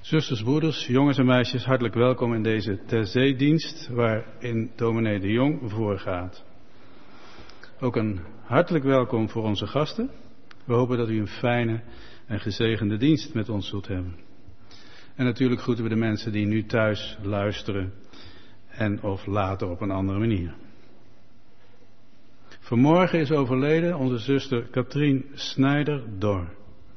Zusters, broeders, jongens en meisjes, hartelijk welkom in deze terzeedienst waarin dominee de Jong voorgaat. Ook een hartelijk welkom voor onze gasten. We hopen dat u een fijne en gezegende dienst met ons zult hebben. En natuurlijk groeten we de mensen die nu thuis luisteren en of later op een andere manier. Vanmorgen is overleden onze zuster Katrien Snijder-Dor.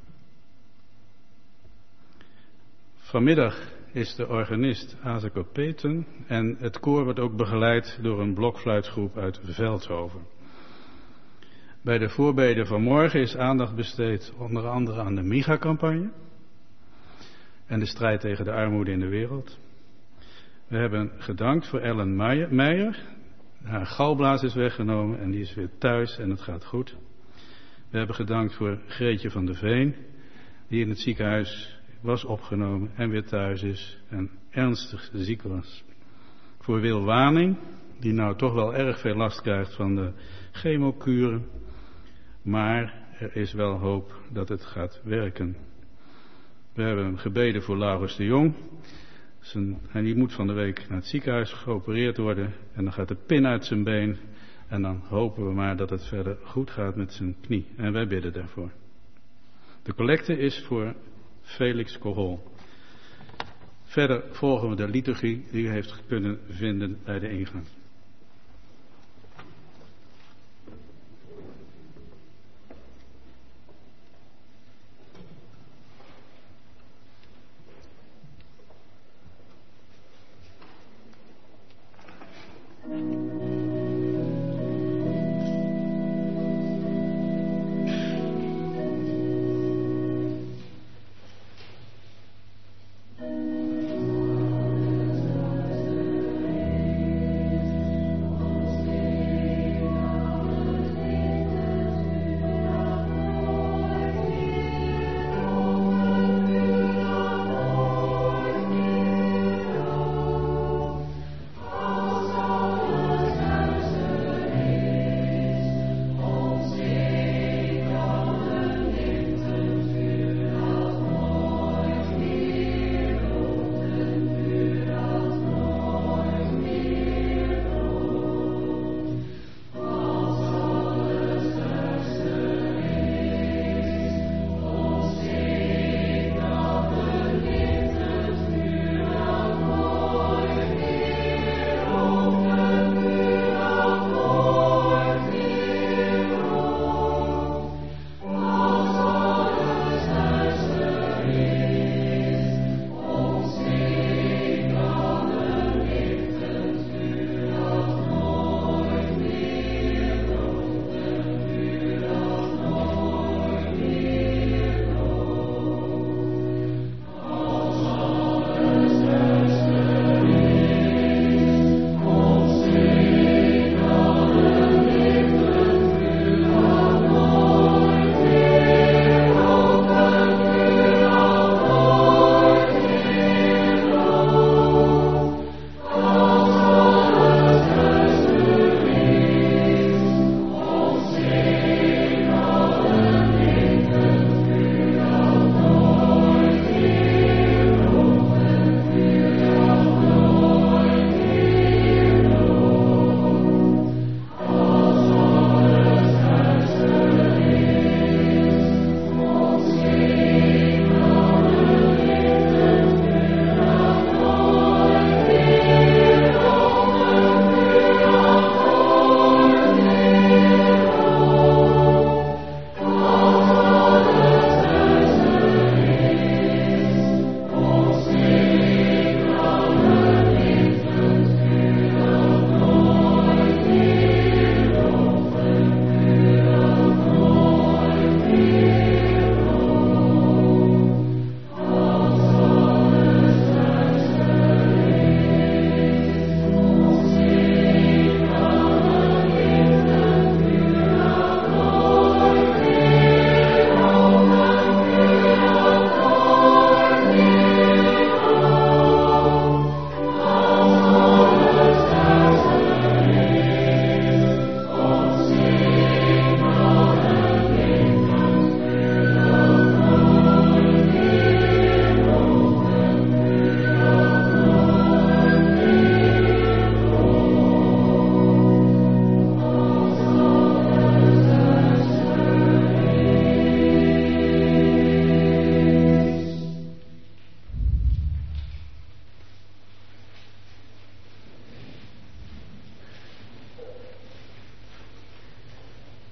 Vanmiddag is de organist Azeko Peten en het koor wordt ook begeleid door een blokfluitgroep uit Veldhoven. Bij de voorbeden van morgen is aandacht besteed onder andere aan de MIGA-campagne en de strijd tegen de armoede in de wereld. We hebben gedankt voor Ellen Meijer. Haar galblaas is weggenomen en die is weer thuis en het gaat goed. We hebben gedankt voor Greetje van der Veen, die in het ziekenhuis was opgenomen en weer thuis is en ernstig ziek was. Voor Wil Waning, die nou toch wel erg veel last krijgt van de chemokuren, maar er is wel hoop dat het gaat werken. We hebben gebeden voor Laurens de Jong. En die moet van de week naar het ziekenhuis geopereerd worden en dan gaat de pin uit zijn been en dan hopen we maar dat het verder goed gaat met zijn knie en wij bidden daarvoor. De collecte is voor Felix Kohol. Verder volgen we de liturgie die u heeft kunnen vinden bij de ingang.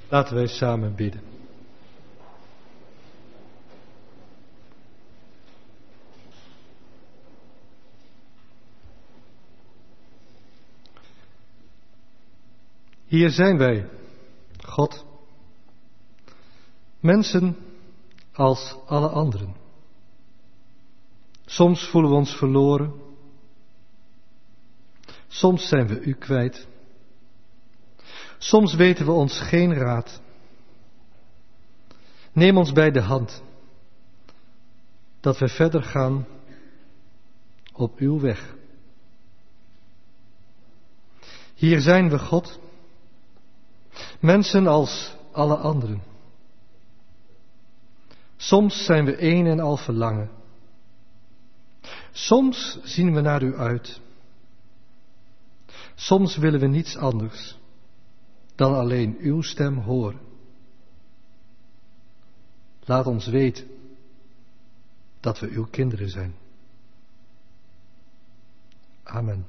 Laten wij samen bidden. Hier zijn wij, God, mensen als alle anderen. Soms voelen we ons verloren, soms zijn we u kwijt, soms weten we ons geen raad. Neem ons bij de hand, dat we verder gaan op uw weg. Hier zijn we, God, mensen als alle anderen. Soms zijn we één en al verlangen. Soms zien we naar u uit. Soms willen we niets anders dan alleen uw stem horen. Laat ons weten dat we uw kinderen zijn. Amen.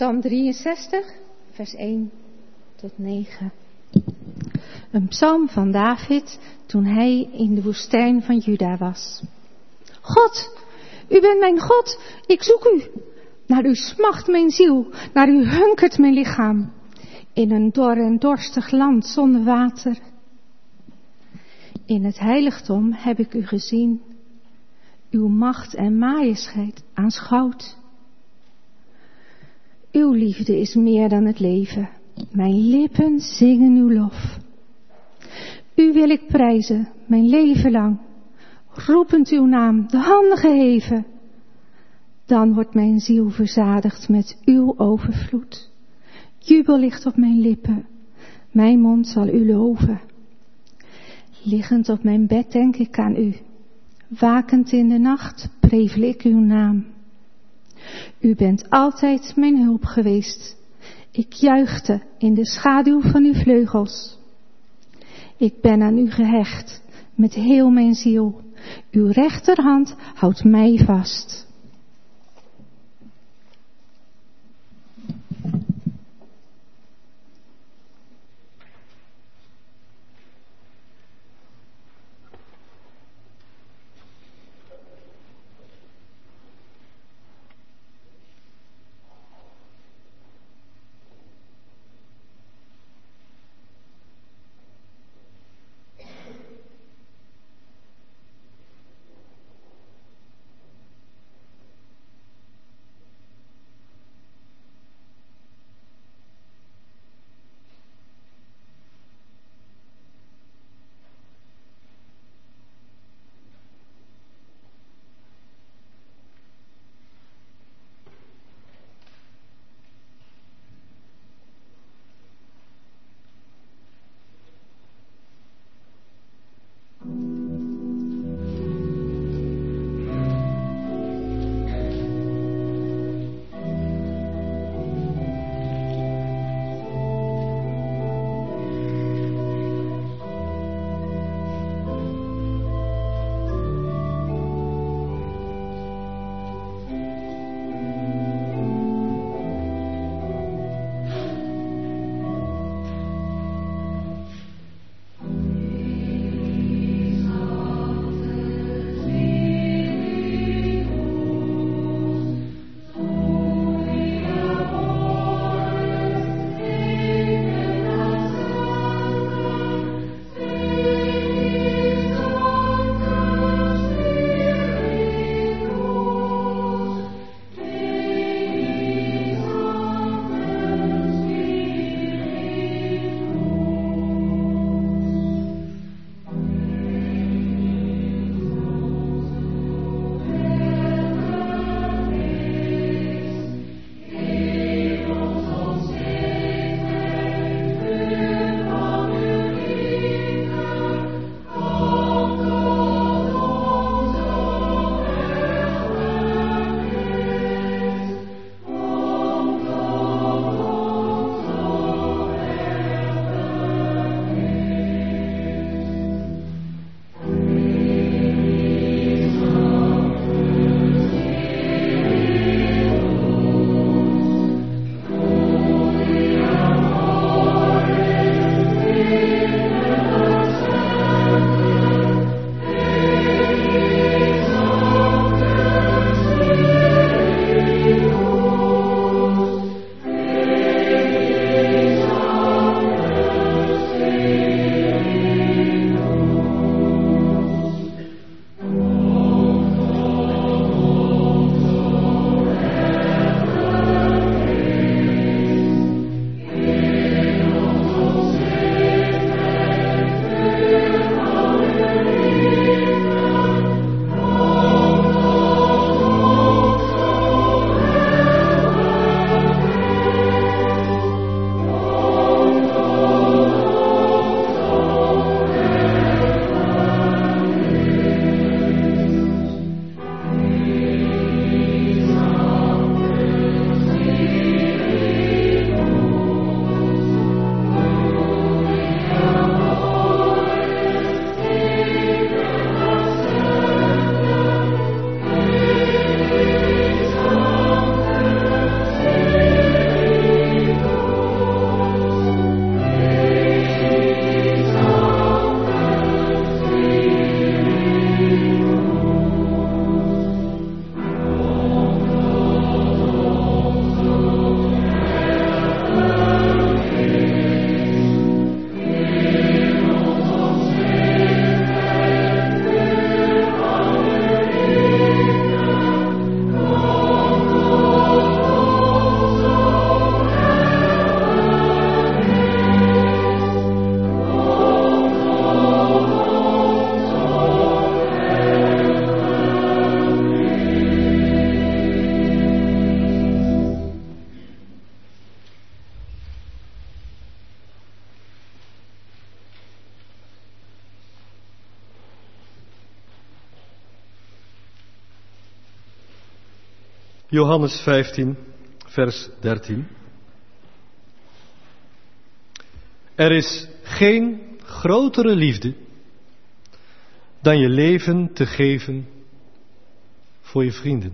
Psalm 63, vers 1 tot 9. Een psalm van David toen hij in de woestijn van Juda was. God, u bent mijn God, ik zoek u. Naar u smacht mijn ziel, naar u hunkert mijn lichaam. In een dor en dorstig land zonder water. In het heiligdom heb ik u gezien. Uw macht en majesteit aanschouwd. Uw liefde is meer dan het leven. Mijn lippen zingen uw lof. U wil ik prijzen, mijn leven lang. Roepend uw naam, de handen geheven. Dan wordt mijn ziel verzadigd met uw overvloed. Jubel ligt op mijn lippen. Mijn mond zal u loven. Liggend op mijn bed denk ik aan u. Wakend in de nacht prevel ik uw naam. U bent altijd mijn hulp geweest. Ik juichte in de schaduw van uw vleugels. Ik ben aan u gehecht met heel mijn ziel. Uw rechterhand houdt mij vast. Johannes 15, vers 13. Er is geen grotere liefde dan je leven te geven voor je vrienden.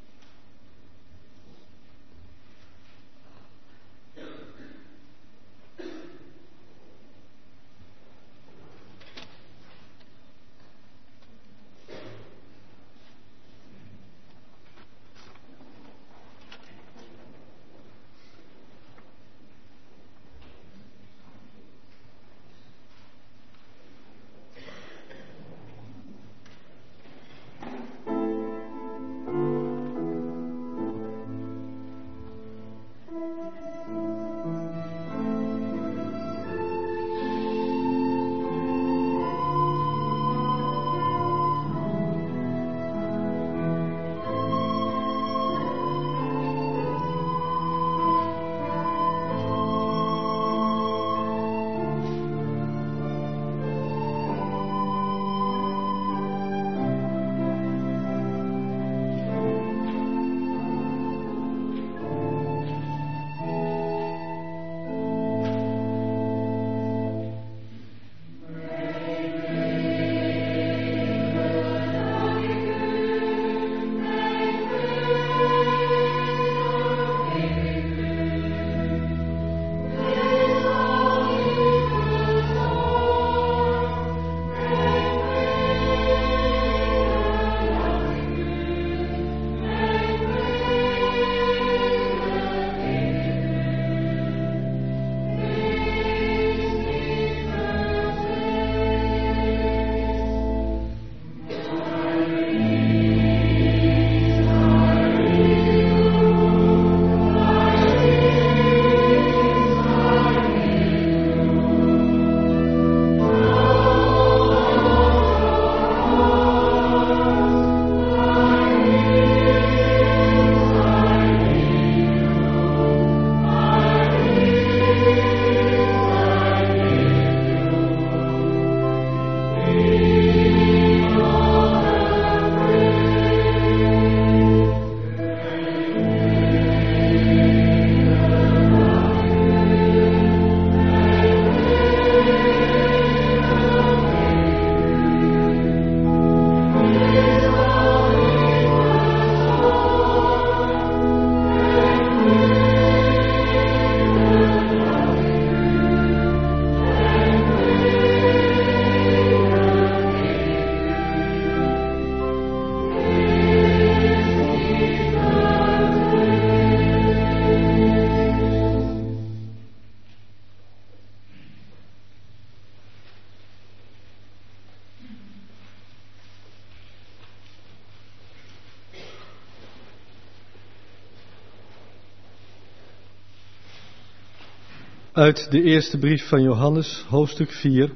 Uit de eerste brief van Johannes, hoofdstuk 4,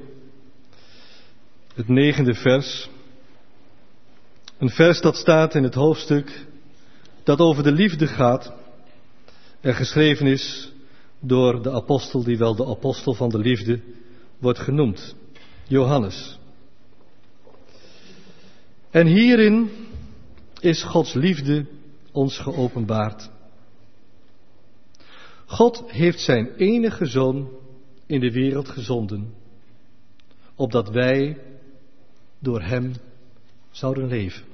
het 9e vers. Een vers dat staat in het hoofdstuk dat over de liefde gaat en geschreven is door de apostel die wel de apostel van de liefde wordt genoemd, Johannes. En hierin is Gods liefde ons geopenbaard. God heeft zijn enige Zoon in de wereld gezonden, opdat wij door Hem zouden leven.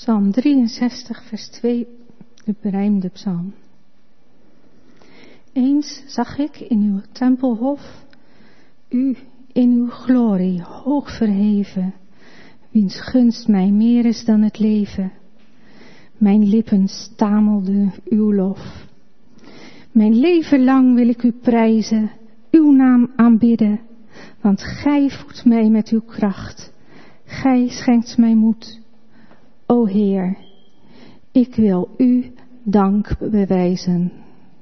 Psalm 63, vers 2, de berijmde psalm. Eens zag ik in uw tempelhof u in uw glorie hoog verheven, wiens gunst mij meer is dan het leven. Mijn lippen stamelden uw lof. Mijn leven lang wil ik u prijzen, uw naam aanbidden, want gij voedt mij met uw kracht. Gij schenkt mij moed. O Heer, ik wil u dank bewijzen.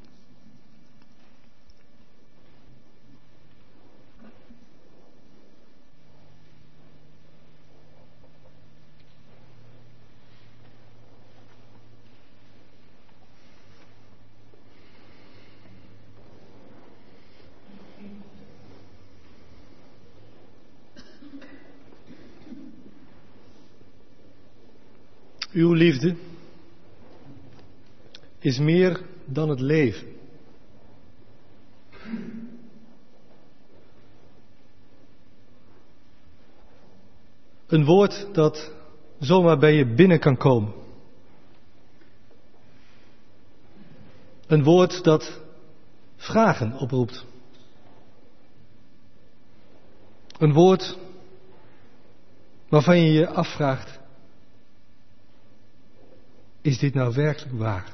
Uw liefde is meer dan het leven. Een woord dat zomaar bij je binnen kan komen. Een woord dat vragen oproept. Een woord waarvan je je afvraagt: is dit nou werkelijk waar?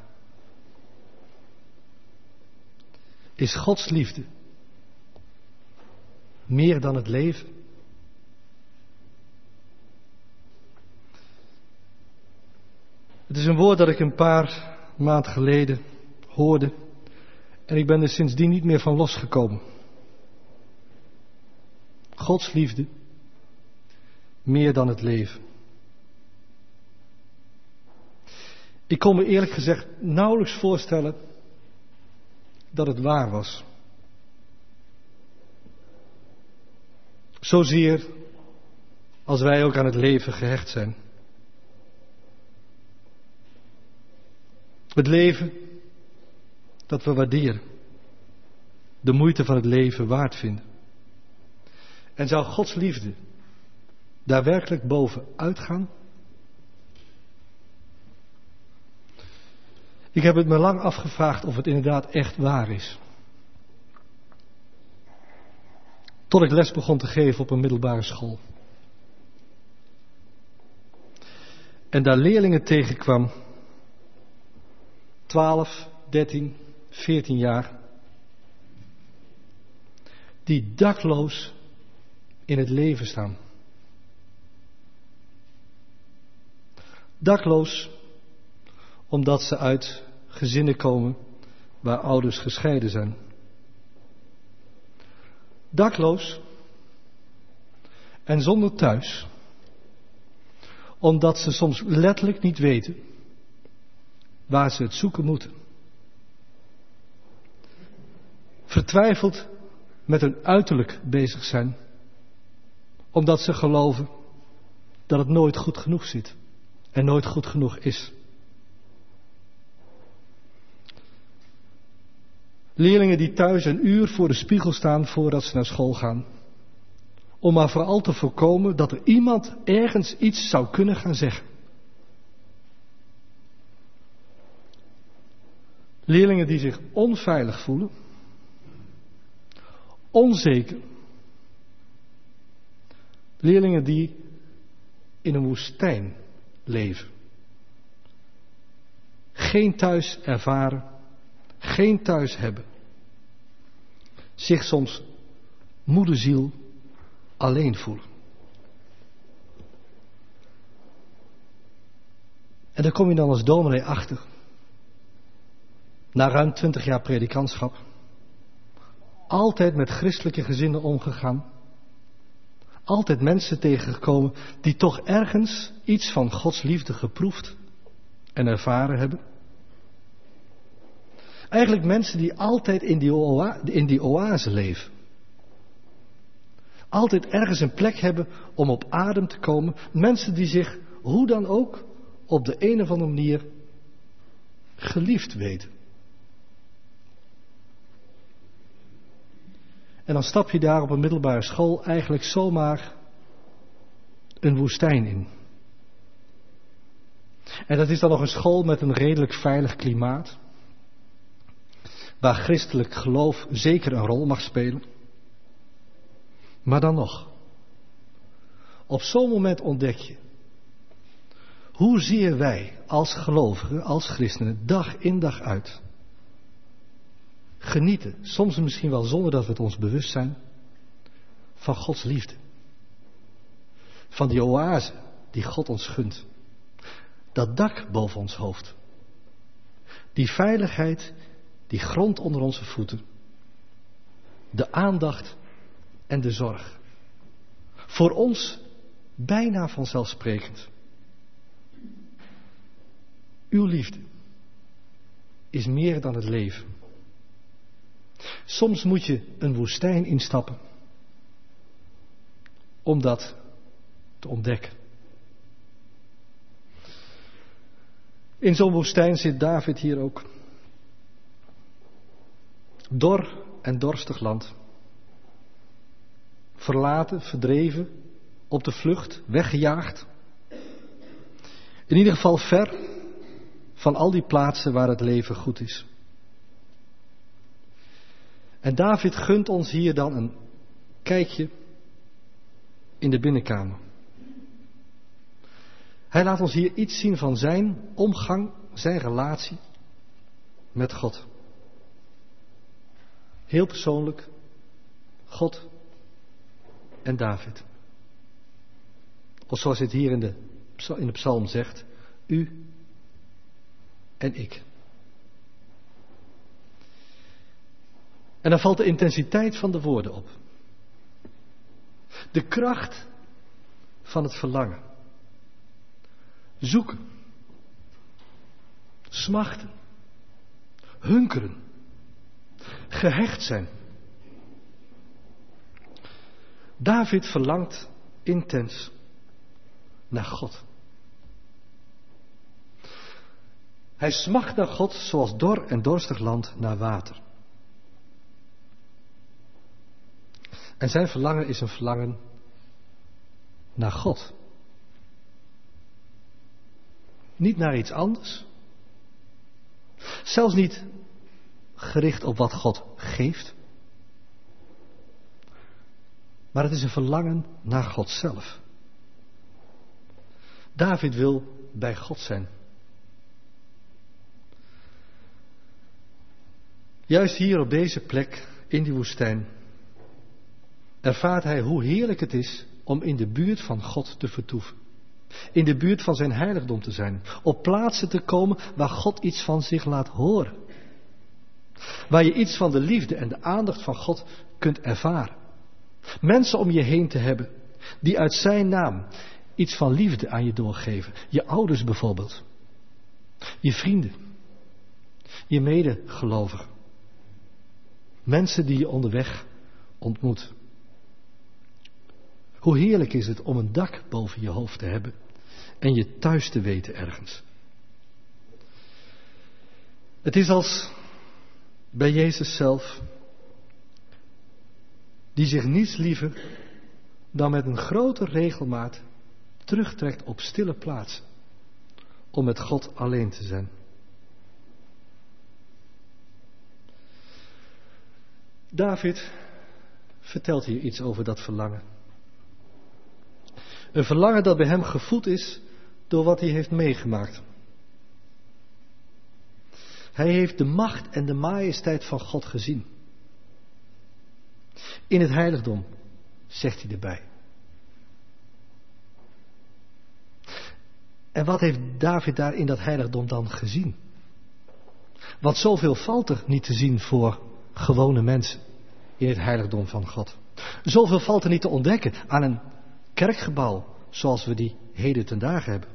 Is Gods liefde meer dan het leven? Het is een woord dat ik een paar maanden geleden hoorde en ik ben er sindsdien niet meer van losgekomen. Gods liefde meer dan het leven. Ik kon me eerlijk gezegd nauwelijks voorstellen dat het waar was. Zozeer als wij ook aan het leven gehecht zijn. Het leven dat we waarderen. De moeite van het leven waard vinden. En zou Gods liefde daar werkelijk boven uitgaan? Ik heb het me lang afgevraagd of het inderdaad echt waar is. Tot ik les begon te geven op een middelbare school. En daar leerlingen tegenkwam, 12, 13, 14 jaar, die dakloos in het leven staan. Dakloos omdat ze uit gezinnen komen waar ouders gescheiden zijn. Dakloos en zonder thuis, omdat ze soms letterlijk niet weten waar ze het zoeken moeten. Vertwijfeld met hun uiterlijk bezig zijn, omdat ze geloven dat het nooit goed genoeg zit en nooit goed genoeg is. Leerlingen die thuis een uur voor de spiegel staan voordat ze naar school gaan. Om maar vooral te voorkomen dat er iemand ergens iets zou kunnen gaan zeggen. Leerlingen die zich onveilig voelen. Onzeker. Leerlingen die in een woestijn leven. Geen thuis ervaren. Geen thuis hebben. Zich soms moederziel alleen voelen. En daar kom je dan als dominee achter. Na ruim 20 jaar predikantschap. Altijd met christelijke gezinnen omgegaan. Altijd mensen tegengekomen die toch ergens iets van Gods liefde geproefd en ervaren hebben. Eigenlijk mensen die altijd in die oase leven. Altijd ergens een plek hebben om op adem te komen. Mensen die zich, hoe dan ook, op de een of andere manier geliefd weten. En dan stap je daar op een middelbare school eigenlijk zomaar een woestijn in. En dat is dan nog een school met een redelijk veilig klimaat, waar christelijk geloof zeker een rol mag spelen. Maar dan nog, op zo'n moment ontdek je hoezeer wij als gelovigen, als christenen, dag in dag uit genieten, soms misschien wel zonder dat we het ons bewust zijn, van Gods liefde. Van die oase die God ons gunt. Dat dak boven ons hoofd. Die veiligheid, die grond onder onze voeten. De aandacht en de zorg. Voor ons bijna vanzelfsprekend. Uw liefde is meer dan het leven. Soms moet je een woestijn instappen om dat te ontdekken. In zo'n woestijn zit David hier ook. Dor en dorstig land. Verlaten, verdreven, op de vlucht, weggejaagd. In ieder geval ver van al die plaatsen waar het leven goed is. En David gunt ons hier dan een kijkje in de binnenkamer. Hij laat ons hier iets zien van zijn omgang, zijn relatie met God. Heel persoonlijk, God en David. Of zoals het hier in de psalm zegt, u en ik. En dan valt de intensiteit van de woorden op. De kracht van het verlangen. Zoeken. Smachten. Hunkeren. Gehecht zijn. David verlangt intens naar God. Hij smacht naar God zoals dor en dorstig land naar water. En zijn verlangen is een verlangen naar God. Niet naar iets anders. Zelfs niet gericht op wat God geeft. Maar het is een verlangen naar God zelf. David wil bij God zijn. Juist hier op deze plek, in die woestijn, ervaart hij hoe heerlijk het is om in de buurt van God te vertoeven. In de buurt van zijn heiligdom te zijn. Op plaatsen te komen waar God iets van zich laat horen. Waar je iets van de liefde en de aandacht van God kunt ervaren. Mensen om je heen te hebben die uit zijn naam iets van liefde aan je doorgeven. Je ouders bijvoorbeeld. Je vrienden. Je medegelovigen. Mensen die je onderweg ontmoet. Hoe heerlijk is het om een dak boven je hoofd te hebben en je thuis te weten ergens. Het is als bij Jezus zelf, die zich niets liever dan met een grote regelmaat terugtrekt op stille plaatsen om met God alleen te zijn. David vertelt hier iets over dat verlangen. Een verlangen dat bij hem gevoed is door wat hij heeft meegemaakt. Hij heeft de macht en de majesteit van God gezien. In het heiligdom, zegt hij erbij. En wat heeft David daar in dat heiligdom dan gezien? Want zoveel valt er niet te zien voor gewone mensen in het heiligdom van God. Zoveel valt er niet te ontdekken aan een kerkgebouw zoals we die heden ten dagen hebben.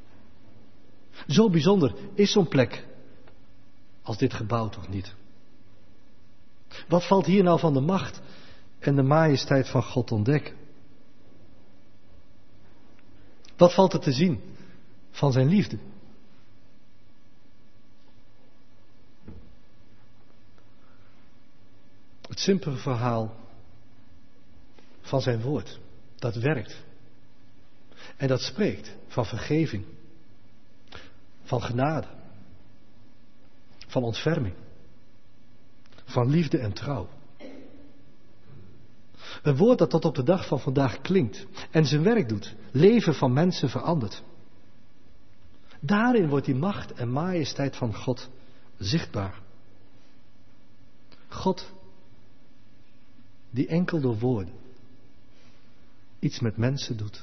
Zo bijzonder is zo'n plek als dit gebouw toch niet. Wat valt hier nou van de macht en de majesteit van God te ontdekken? Wat valt er te zien van zijn liefde? Het simpele verhaal van zijn woord, dat werkt. En dat spreekt van vergeving, van genade, van ontferming, van liefde en trouw. Een woord dat tot op de dag van vandaag klinkt en zijn werk doet, leven van mensen verandert. Daarin wordt die macht en majesteit van God zichtbaar. God die enkel door woorden iets met mensen doet.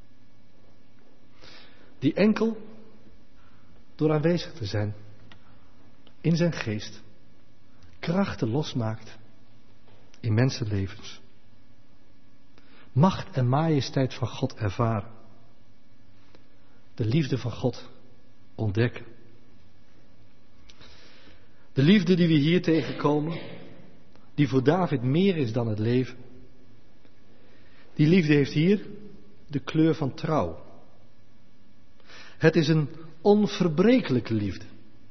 Die enkel door aanwezig te zijn in zijn geest krachten losmaakt in mensenlevens. Macht en majesteit van God ervaren. De liefde van God ontdekken. De liefde die we hier tegenkomen, die voor David meer is dan het leven. Die liefde heeft hier de kleur van trouw. Het is een onverbrekelijke liefde.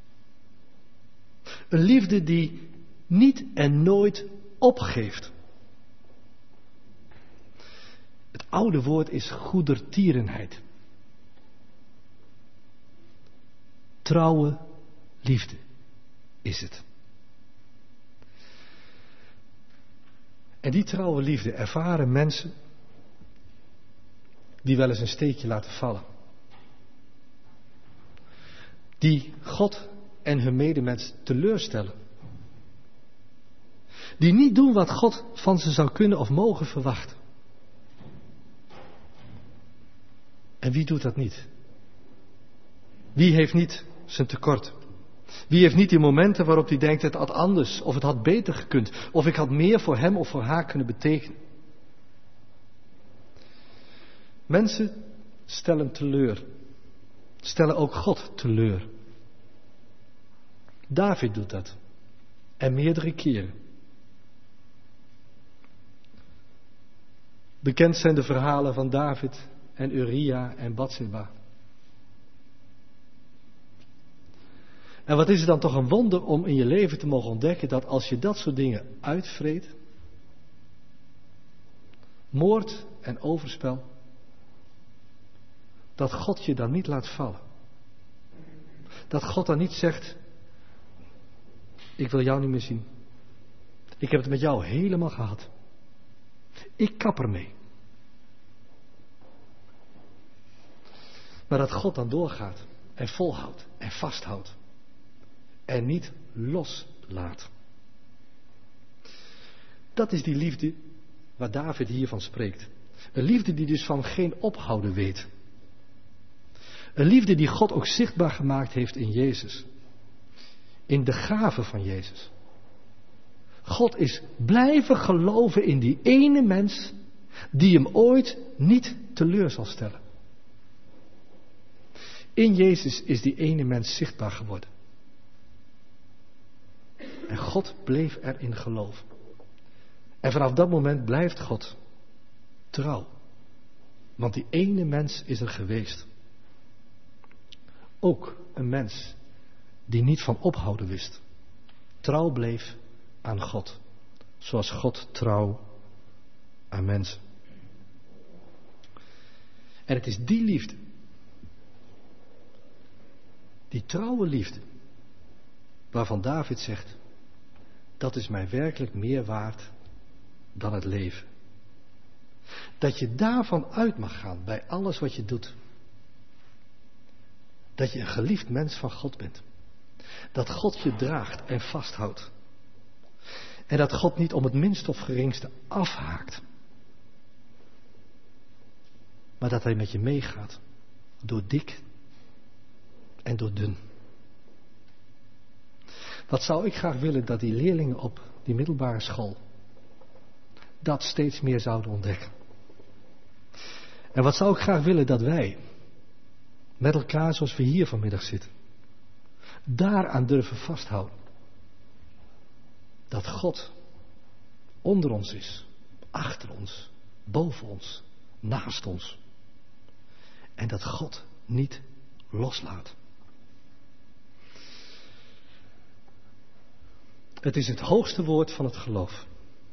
Een liefde die niet en nooit opgeeft. Het oude woord is goedertierenheid. Trouwe liefde is het. En die trouwe liefde ervaren mensen die wel eens een steekje laten vallen. Die God en hun medemens teleurstellen. Die niet doen wat God van ze zou kunnen of mogen verwachten. En wie doet dat niet? Wie heeft niet zijn tekort? Wie heeft niet die momenten waarop hij denkt het had anders of het had beter gekund of ik had meer voor hem of voor haar kunnen betekenen? Mensen stellen teleur. Stellen ook God teleur. David doet dat. En meerdere keren. Bekend zijn de verhalen van David en Uria en Batseba. En wat is het dan toch een wonder om in je leven te mogen ontdekken dat als je dat soort dingen uitvreet, moord en overspel, dat God je dan niet laat vallen. Dat God dan niet zegt, ik wil jou niet meer zien. Ik heb het met jou helemaal gehad. Ik kap ermee. Maar dat God dan doorgaat en volhoudt en vasthoudt. En niet loslaat. Dat is die liefde waar David hiervan spreekt. Een liefde die dus van geen ophouden weet. Een liefde die God ook zichtbaar gemaakt heeft in Jezus. In de gave van Jezus. God is blijven geloven in die ene mens die hem ooit niet teleur zal stellen. In Jezus is die ene mens zichtbaar geworden. En God bleef erin geloven. En vanaf dat moment blijft God trouw. Want die ene mens is er geweest. Ook een mens die niet van ophouden wist. Trouw bleef aan God. Zoals God trouw aan mensen. En het is die liefde. Die trouwe liefde. Waarvan David zegt. Dat is mij werkelijk meer waard dan het leven. Dat je daarvan uit mag gaan bij alles wat je doet. Dat je een geliefd mens van God bent. Dat God je draagt en vasthoudt. En dat God niet om het minste of geringste afhaakt. Maar dat hij met je meegaat. Door dik en door dun. Wat zou ik graag willen dat die leerlingen op die middelbare school dat steeds meer zouden ontdekken. En wat zou ik graag willen dat wij met elkaar zoals we hier vanmiddag zitten, daaraan durven vasthouden. Dat God onder ons is, achter ons, boven ons, naast ons. En dat God niet loslaat. Het is het hoogste woord van het geloof.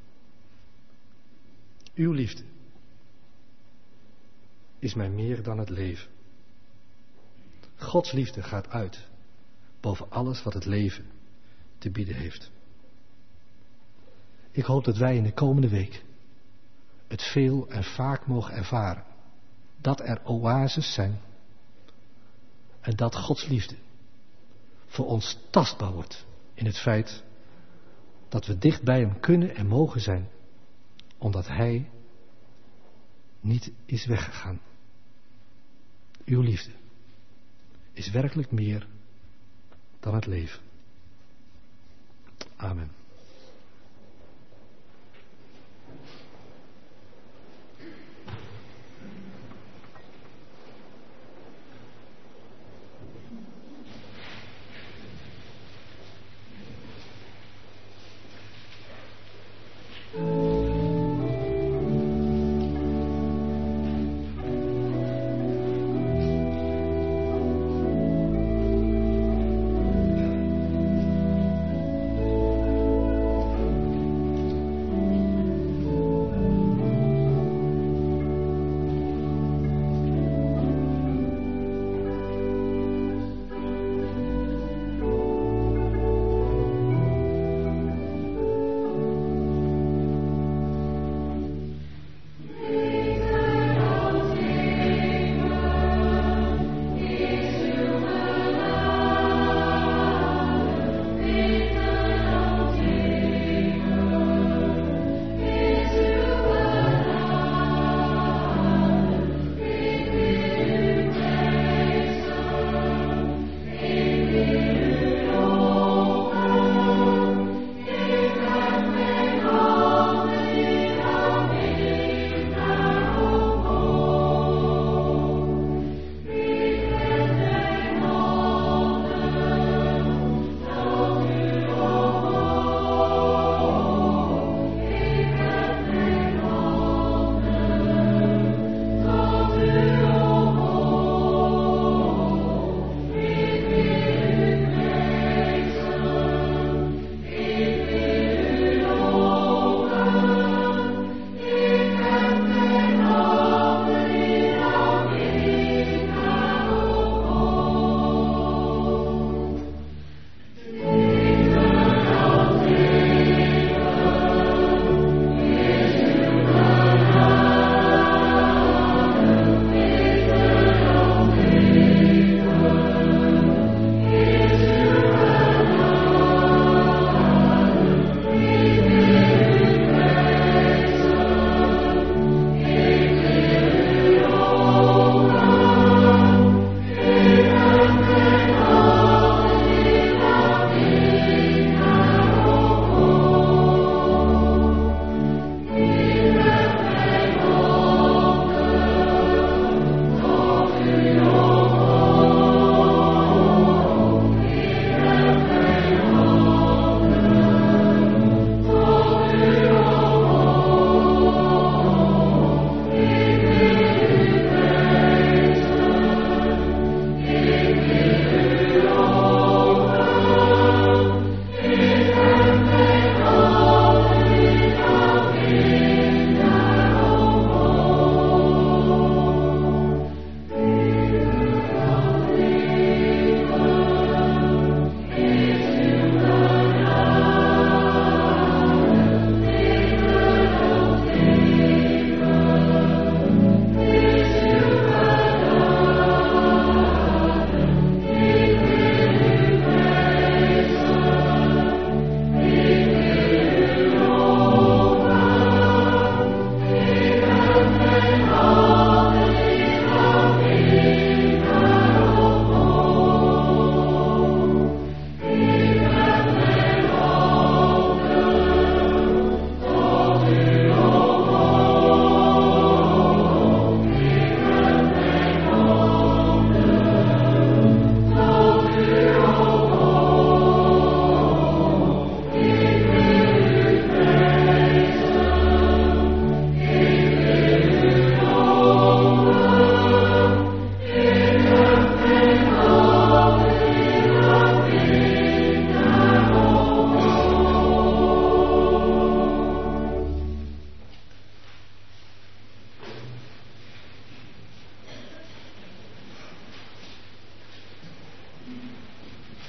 Uw liefde is mij meer dan het leven. Gods liefde gaat uit boven alles wat het leven te bieden heeft. Ik hoop dat wij in de komende week het veel en vaak mogen ervaren. Dat er oases zijn en dat Gods liefde voor ons tastbaar wordt in het feit dat we dicht bij Hem kunnen en mogen zijn, omdat Hij niet is weggegaan. Uw liefde is werkelijk meer dan het leven. Amen.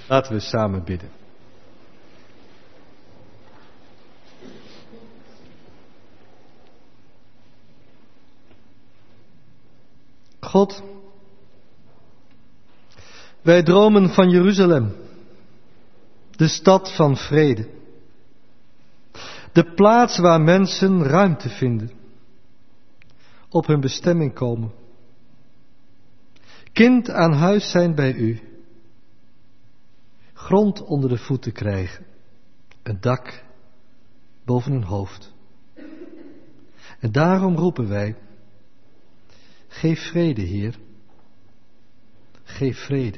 Laten we samen bidden. God, wij dromen van Jeruzalem, de stad van vrede. De plaats waar mensen ruimte vinden, op hun bestemming komen. Kind aan huis zijn bij u. Grond onder de voeten krijgen. Een dak boven hun hoofd. En daarom roepen wij, geef vrede, Heer. Geef vrede.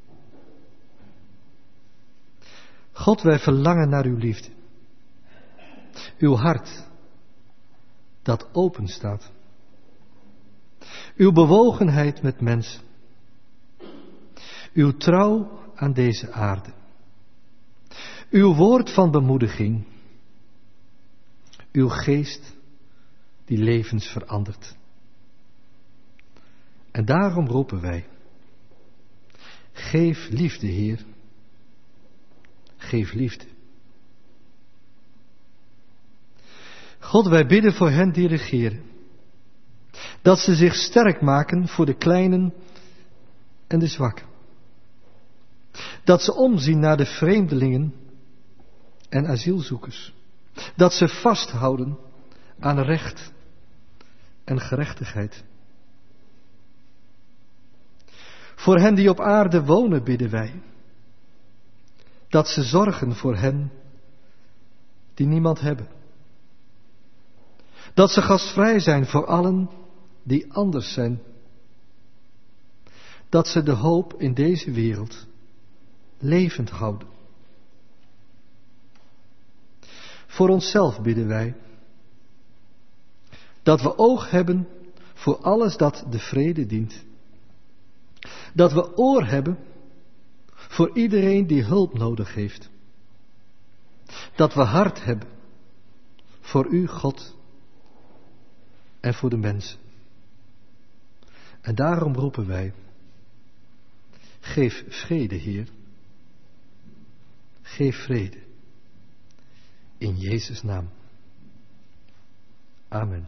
God, wij verlangen naar uw liefde. Uw hart dat open staat. Uw bewogenheid met mensen. Uw trouw aan deze aarde. Uw woord van bemoediging. Uw geest die levens verandert. En daarom roepen wij, geef liefde, Heer. Geef liefde. God, wij bidden voor hen die regeren. Dat ze zich sterk maken voor de kleinen en de zwakken. Dat ze omzien naar de vreemdelingen en asielzoekers. Dat ze vasthouden aan recht en gerechtigheid. Voor hen die op aarde wonen bidden wij. Dat ze zorgen voor hen die niemand hebben. Dat ze gastvrij zijn voor allen die anders zijn. Dat ze de hoop in deze wereld levend houden. Voor onszelf bidden wij. Dat we oog hebben voor alles dat de vrede dient. Dat we oor hebben voor iedereen die hulp nodig heeft. Dat we hart hebben voor u, God, en voor de mensen. En daarom roepen wij, geef vrede, Heer. Geef vrede. In Jezus' naam. Amen.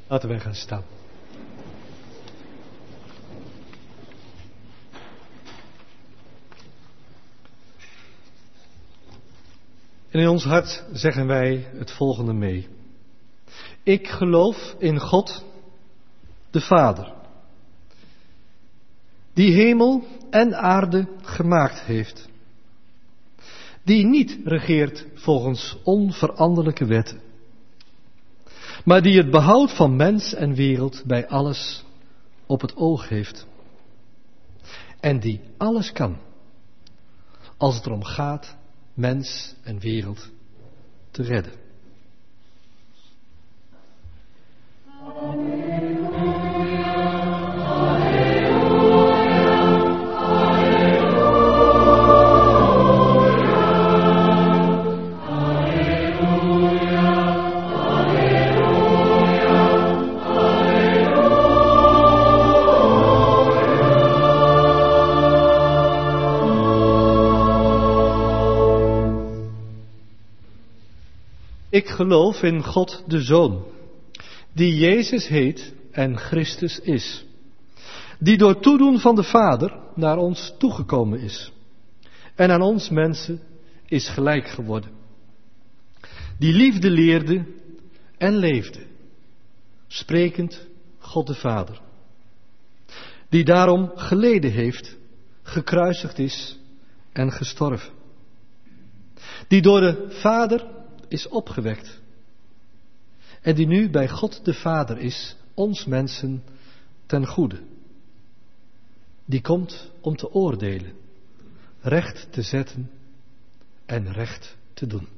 Laten wij gaan staan. En in ons hart zeggen wij het volgende mee. Ik geloof in God, de Vader, die hemel en aarde gemaakt heeft, die niet regeert volgens onveranderlijke wetten, maar die het behoud van mens en wereld bij alles op het oog heeft. En die alles kan, als het erom gaat mens en wereld te redden. Ik geloof in God de Zoon, die Jezus heet en Christus is, die door toedoen van de Vader naar ons toegekomen is en aan ons mensen is gelijk geworden, die liefde leerde en leefde, sprekend God de Vader, die daarom geleden heeft, gekruisigd is en gestorven, die door de Vader is opgewekt en die nu bij God de Vader is, ons mensen ten goede. Die komt om te oordelen, recht te zetten en recht te doen.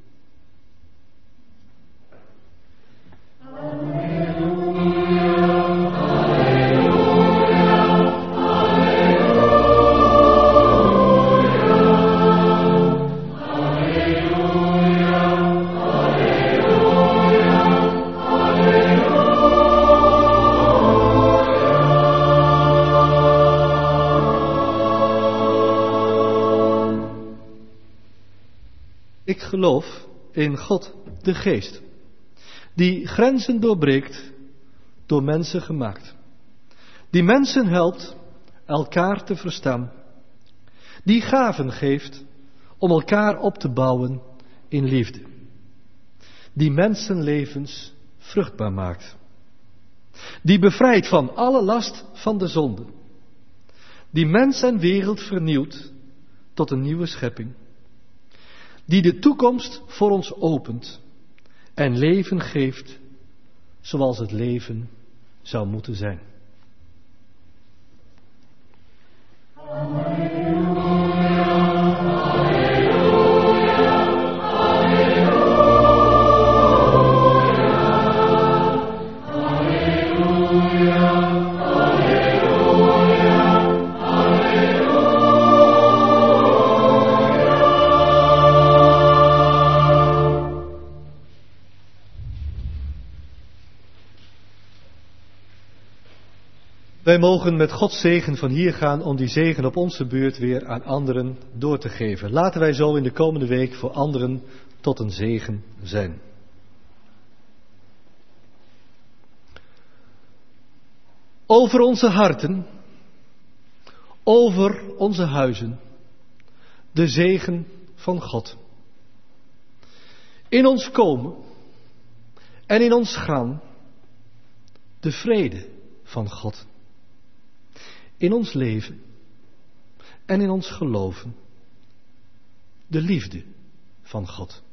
Ik geloof in God de Geest, die grenzen doorbreekt, door mensen gemaakt, die mensen helpt elkaar te verstaan, die gaven geeft om elkaar op te bouwen in liefde, die mensenlevens vruchtbaar maakt, die bevrijdt van alle last van de zonde, die mens en wereld vernieuwt tot een nieuwe schepping, die de toekomst voor ons opent en leven geeft zoals het leven zou moeten zijn. Wij mogen met Gods zegen van hier gaan om die zegen op onze beurt weer aan anderen door te geven. Laten wij zo in de komende week voor anderen tot een zegen zijn. Over onze harten, over onze huizen, de zegen van God. In ons komen en in ons gaan, de vrede van God. In ons leven en in ons geloven, de liefde van God.